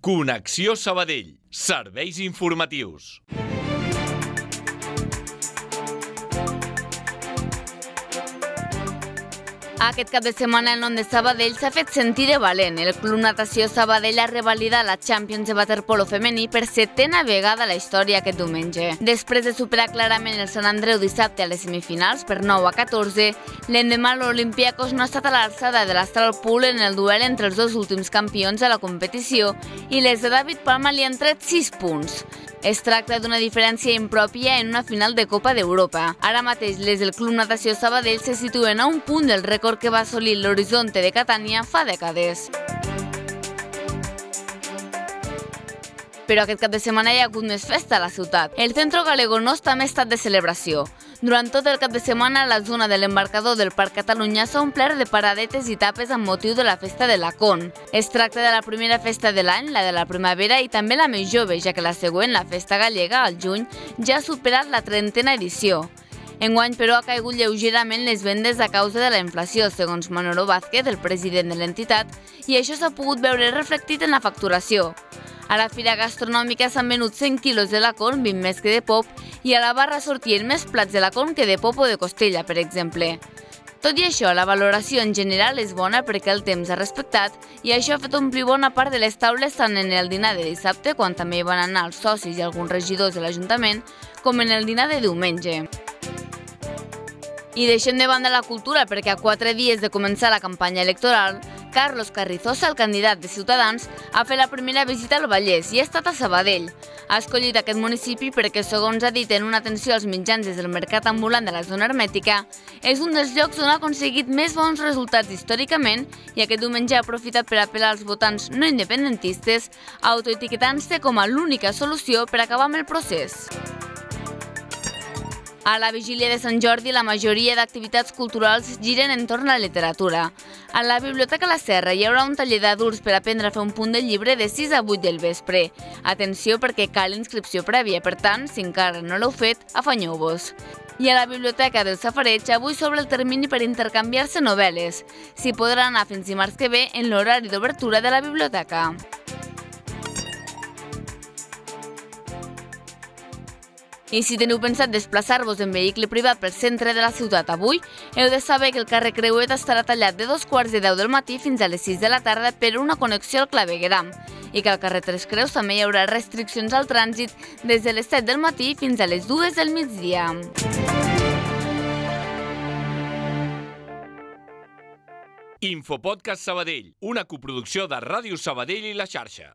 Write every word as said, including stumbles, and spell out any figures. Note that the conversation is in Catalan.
Connexió Sabadell. Serveis informatius. Aquest cap de setmana el nom de Sabadell s'ha fet sentir de valent. El Club Natació Sabadell ha revalidat la Champions de waterpolo femení per setena vegada a la història aquest diumenge. Després de superar clarament el Sant Andreu dissabte a les semifinals per nou a catorze, l'endemà l'Olympiacos no ha estat a l'alçada de l'Astral Pool en el duel entre els dos últims campions de la competició i les de David Palma li han tret sis punts. Es tracta d'una diferència impròpia en una final de Copa d'Europa. Ara mateix les del Club Natació Sabadell se situen a un punt del rècord que va assolir l'Horizonte de Catània fa dècades. Però aquest cap de setmana hi ha hagut més festa a la ciutat. El Centro Galego-Nost també ha estat de celebració. Durant tot el cap de setmana, la zona de l'embarcador del Parc Catalunya s'ha omplert de paradetes i tapes amb motiu de la festa de la Con. Es tracta de la primera festa de l'any, la de la primavera, i també la més jove, ja que la següent, la festa gallega, al juny, ja ha superat la trentena edició. Enguany, però, ha caigut lleugerament les vendes a causa de la inflació, segons Manolo Vázquez, el president de l'entitat, i això s'ha pogut veure reflectit en la facturació. A la fira gastronòmica s'han venut cent quilos de lacón, vint més que de pop, i a la barra sortien més plats de lacón que de pop o de costella, per exemple. Tot i això, la valoració en general és bona perquè el temps ha respectat i això ha fet omplir bona part de les taules tant en el dinar de dissabte, quan també hi van anar els socis i alguns regidors de l'Ajuntament, com en el dinar de diumenge. I deixem de banda la cultura perquè a quatre dies de començar la campanya electoral, Carlos Carrizosa, el candidat de Ciutadans, ha fet la primera visita al Vallès i ha estat a Sabadell. Ha escollit aquest municipi perquè, segons ha dit en una atenció als mitjans des del mercat ambulant de la zona hermètica, és un dels llocs on ha aconseguit més bons resultats històricament i aquest diumenge ha aprofitat per apel·lar als votants no independentistes, autoetiquetant-se com a l'única solució per acabar amb el procés. A la vigília de Sant Jordi, la majoria d'activitats culturals giren entorn a la literatura. A la Biblioteca La Serra hi haurà un taller d'adults per aprendre a fer un punt del llibre de sis a vuit del vespre. Atenció perquè cal inscripció prèvia, per tant, si encara no l'heu fet, afanyeu-vos. I a la Biblioteca del Safareig avui s'obre el termini per intercanviar-se novel·les. S'hi podrà anar fins dimarts que ve en l'horari d'obertura de la biblioteca. I si teniu pensat desplaçar-vos en vehicle privat pel centre de la ciutat avui, heu de saber que el carrer Creuet estarà tallat de dos quarts de deu del matí fins a les sis de la tarda per una connexió al clavegueram i que al carrer Tres Creus també hi haurà restriccions al trànsit des de les set del matí fins a les dues del migdia. Infopodcast Sabadell, una coproducció de Ràdio Sabadell i La Xarxa.